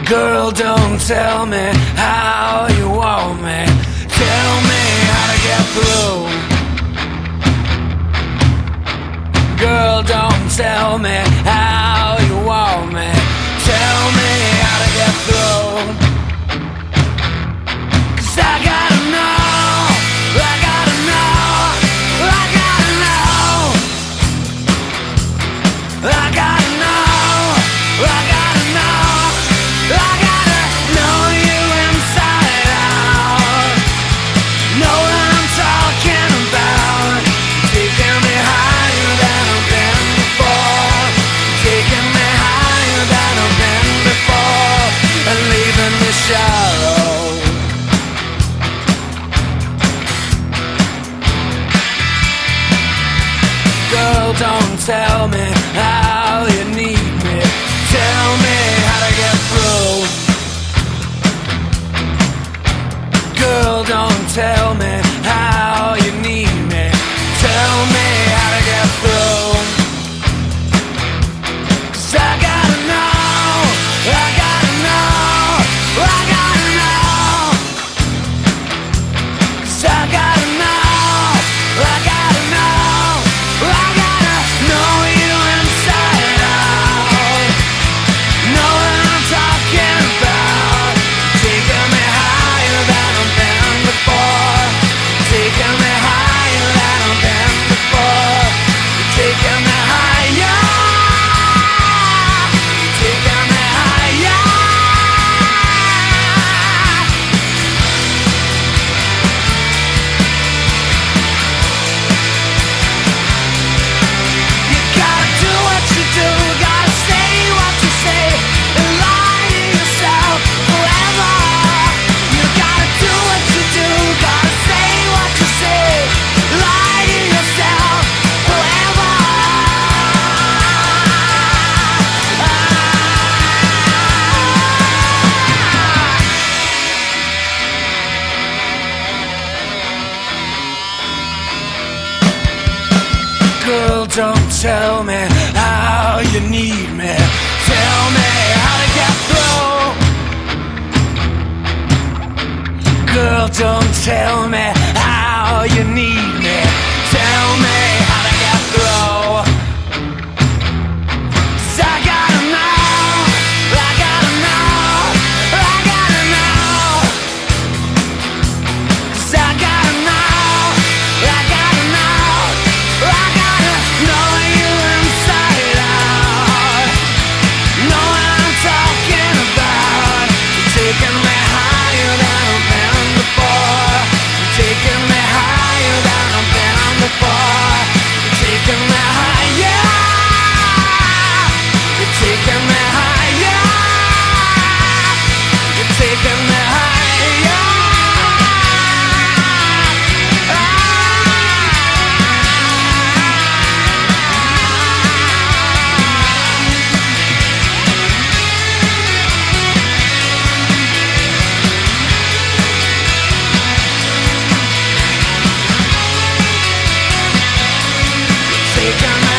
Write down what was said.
Girl, don't tell me how you want me. Tell me how to get through. Girl, don't tell me how you want me. Tell me how to get through. 'Cause I gotta know, I gotta know, I gotta know, I gotta know, I gotta know, I gotta know you inside out. Know what I'm talking about. Taking me higher than I've been before. Taking me higher than I've been before. And leaving me shallow. Girl, don't tell me how you need me. Tell me how to get through. Girl, don't tell me how you need me. Tell me how to get through. 'Cause I gotta know, I gotta know, I gotta know. 'Cause I gotta know, I gotta know, I gotta know you inside out. Know what I'm talking about. Taking me higher than I've been before. Taking me higher than I've been before. Taking me higher. Taking me higher. You gotta do what you do, gotta say what you say, and lie to yourself forever. You gotta do what you do, gotta say what you say, lie to yourself forever. Girl, don't tell me how you need me. Tell me how to get through. Girl, don't tell me how you need me. Tell me how to get through. 'Cause I gotta know, I gotta know, I gotta know. 'Cause I gotta know, I gotta know, I gotta know you inside out. Know what I'm talking about. Taking me higher than I've been before. Taking me higher than I've been before. Taking me higher. You're taking me higher. You're taking me higher. Taking me